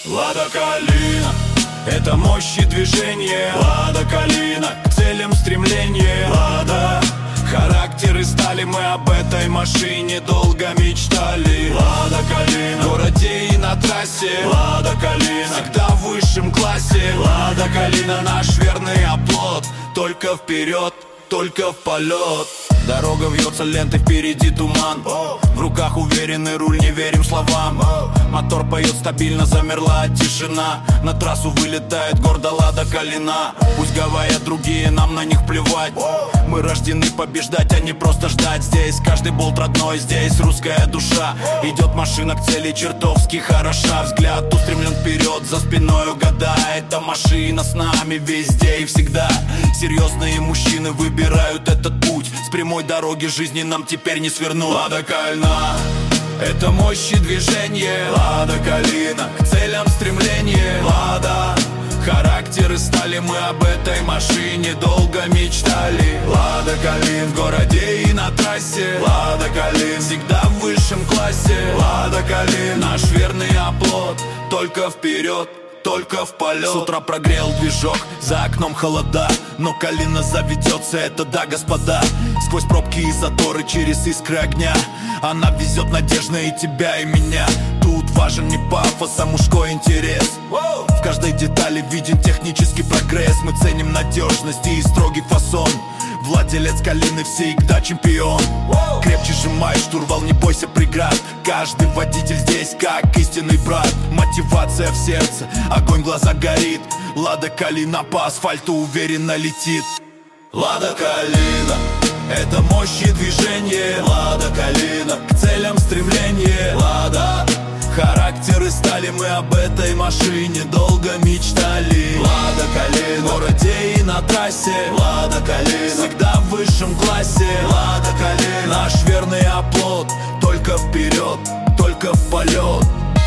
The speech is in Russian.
Лада Калина — это мощь и движение. Лада Калина — к целям стремление. Лада — характер и стали, мы об этой машине долго мечтали. Лада Калина — в городе и на трассе. Лада Калина — всегда в высшем классе. Лада Калина — наш верный оплот. Только вперед, только в полет. Дорога вьется лентой, впереди туман. В руках уверенный руль, не верим словам. Мотор поет стабильно, замерла тишина. На трассу вылетает гордо Лада Калина. Пусть говорят другие, нам на них плевать. Мы рождены побеждать, а не просто ждать. Здесь каждый болт родной, здесь русская душа. Идет машина к цели, чертовски хороша. Взгляд устремлен вперед, за спиной года. Эта машина с нами везде и всегда. Серьезные мужчины выбирают этот путь. С прямой дороги жизни нам теперь не свернуть. Лада Калина — это мощь и движение. Лада Калина — к целям стремление. Лада — характер и стали, мы об этой машине долго мечтали. Лада Калина — в городе и на трассе. Лада Калина — всегда в высшем классе. Лада Калина — наш верный оплот. Только вперед, только в полет. С утра прогрел движок, за окном холода, но Калина заведется, это да, господа. Сквозь пробки и заторы, через искры огня она везет надежно и тебя, и меня. Тут важен не пафос, а мужской интерес. В каждой детали виден технический прогресс. Мы ценим надежность и строгий фасон. Владелец Калины всегда чемпион. Крепче сжимай штурвал, не бойся преград. Каждый водитель здесь как истинный брат. Мотивация в сердце, огонь в глазах горит. Лада Калина по асфальту уверенно летит. Лада Калина — это мощь и движение. Лада Калина — к целям стремление. Лада — характер и стали, мы об этой машине долго мечтали. Лада Калина — в городе и на трассе. Лада Калина — всегда в высшем классе. Лада Калина — наш верный оплот. Только вперед, только в полет.